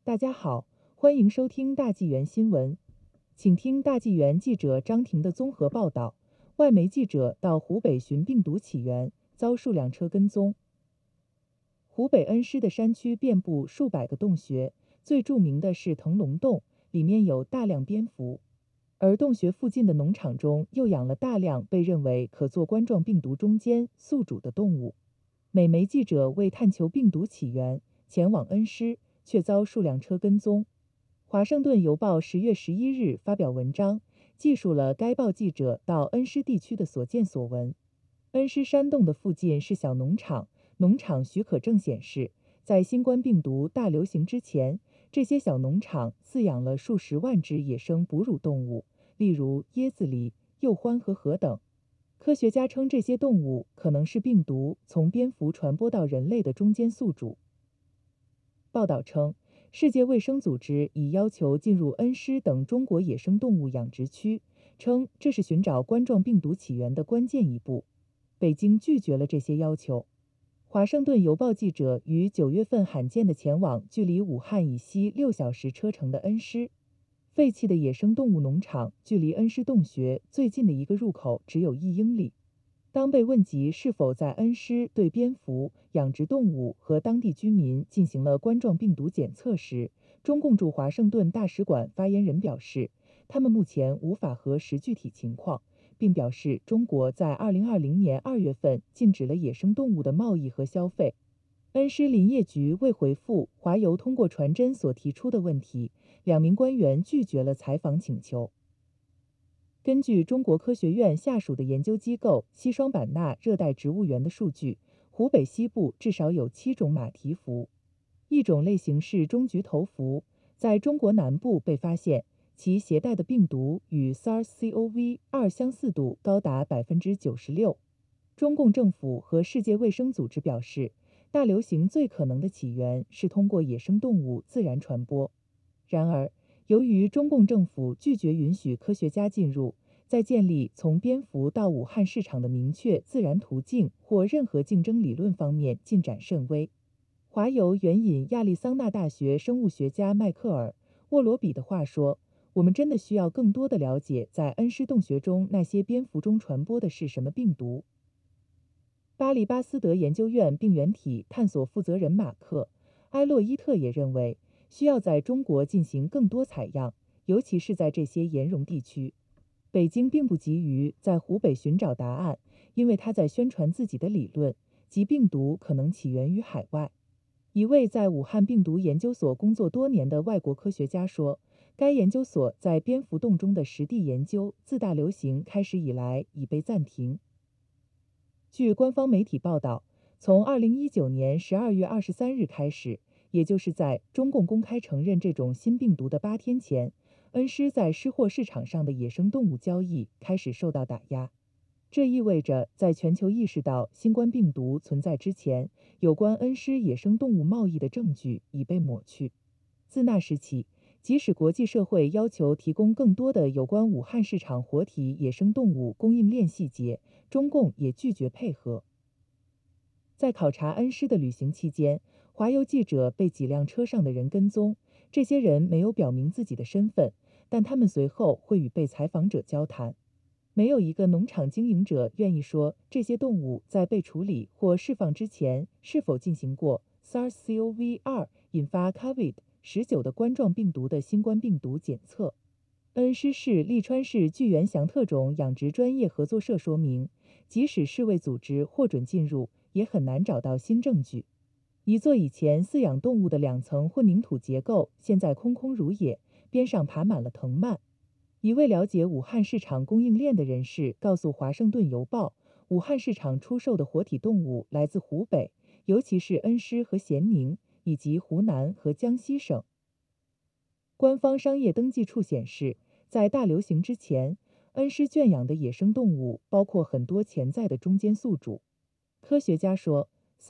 大家好，欢迎收听大纪元新闻，请听大纪元记者张婷的综合报道。外媒记者到湖北寻病毒起源，遭数辆车跟踪。湖北恩施的山区遍布数百个洞穴，最著名的是腾龙洞，里面有大量蝙蝠。而洞穴附近的农场中又养了大量被认为可做冠状病毒中间宿主的动物。美媒记者为探求病毒起源，前往恩施，却遭数辆车跟踪。华盛顿邮报10月11日发表文章，记述了该报记者到恩施地区的所见所闻。恩施山洞的附近是小农场，农场许可证显示，在新冠病毒大流行之前，这些小农场饲养了数十万只野生哺乳动物，例如椰子狸、鼬獾和河等。科学家称，这些动物可能是病毒从蝙蝠传播到人类的中间宿主。报道称，世界卫生组织已要求进入恩施等中国野生动物养殖区，称这是寻找冠状病毒起源的关键一步。北京拒绝了这些要求。华盛顿邮报记者于9月份罕见地前往距离武汉以西6小时车程的恩施。废弃的野生动物农场距离恩施洞穴最近的一个入口只有1英里。当被问及是否在恩施对蝙蝠、养殖动物和当地居民进行了冠状病毒检测时，中共驻华盛顿大使馆发言人表示，他们目前无法核实具体情况，并表示中国在2020年2月份禁止了野生动物的贸易和消费。恩施林业局未回复华邮通过传真所提出的问题，2名官员拒绝了采访请求。根据中国科学院下属的研究机构西双版纳热带植物园的数据，湖北西部至少有7种马蹄蝠，一种类型是中菊头蝠，在中国南部被发现，其携带的病毒与 SARS-CoV-2 相似度高达96%。中共政府和世界卫生组织表示，大流行最可能的起源是通过野生动物自然传播。然而，由于中共政府拒绝允许科学家进入，在建立从蝙蝠到武汉市场的明确自然途径或任何竞争理论方面进展甚微。华邮援引亚利桑那大学生物学家迈克尔·沃罗比的话说：“我们真的需要更多的了解，在恩施洞穴中那些蝙蝠中传播的是什么病毒。”巴黎巴斯德研究院病原体探索负责人马克·埃洛伊特也认为，需要在中国进行更多采样，尤其是在这些盐溶地区。北京并不急于在湖北寻找答案，因为他在宣传自己的理论，即病毒可能起源于海外。一位在武汉病毒研究所工作多年的外国科学家说，该研究所在蝙蝠洞中的实地研究自大流行开始以来已被暂停。据官方媒体报道，从2019年12月23日开始，也就是在中共公开承认这种新病毒的8天前，恩施在湿货市场上的野生动物交易开始受到打压。这意味着，在全球意识到新冠病毒存在之前，有关恩施野生动物贸易的证据已被抹去。自那时起，即使国际社会要求提供更多的有关武汉市场活体野生动物供应链细节，中共也拒绝配合。在考察恩施的旅行期间，华邮记者被几辆车上的人跟踪，这些人没有表明自己的身份，但他们随后会与被采访者交谈。没有一个农场经营者愿意说这些动物在被处理或释放之前是否进行过 SARS-CoV-2 引发 COVID-19 的冠状病毒的新冠病毒检测。恩施市利川市巨源祥特种养殖专业合作社说明，即使世卫组织获准进入，也很难找到新证据。一座以前饲养动物的2层混凝土结构现在空空如也，边上爬满了藤蔓。一位了解武汉市场供应链的人士告诉《华盛顿邮报》，武汉市场出售的活体动物来自湖北，尤其是恩施和咸宁，以及湖南和江西省。官方商业登记处显示，在大流行之前，恩施圈养的野生动物包括很多潜在的中间宿主。科学家说，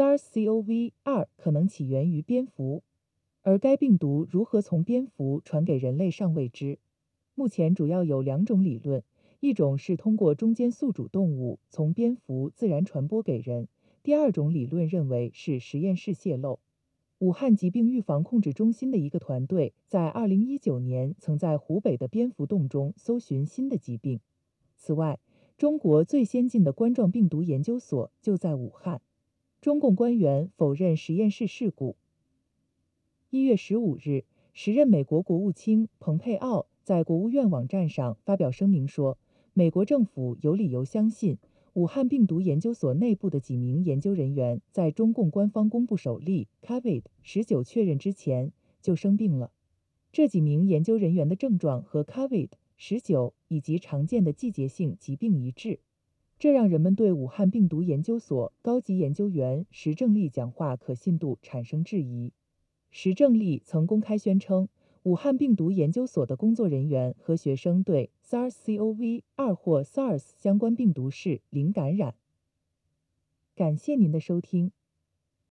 SARS-CoV-2 可能起源于蝙蝠，而该病毒如何从蝙蝠传给人类尚未知。目前主要有2种理论，一种是通过中间宿主动物从蝙蝠自然传播给人，第二种理论认为是实验室泄露。 武汉疾病预防控制中心的一个团队在2019年曾在湖北的蝙蝠洞中搜寻新的疾病。此外，中国最先进的冠状病毒研究所就在武汉。中共官员否认实验室事故。1月15日，时任美国国务卿蓬佩奥在国务院网站上发表声明说，美国政府有理由相信，武汉病毒研究所内部的几名研究人员在中共官方公布首例 COVID-19 确认之前就生病了。这几名研究人员的症状和 COVID-19 以及常见的季节性疾病一致，这让人们对武汉病毒研究所高级研究员石正丽讲话可信度产生质疑。石正丽曾公开宣称，武汉病毒研究所的工作人员和学生对 SARS-CoV-2 或 SARS 相关病毒是零感染。感谢您的收听。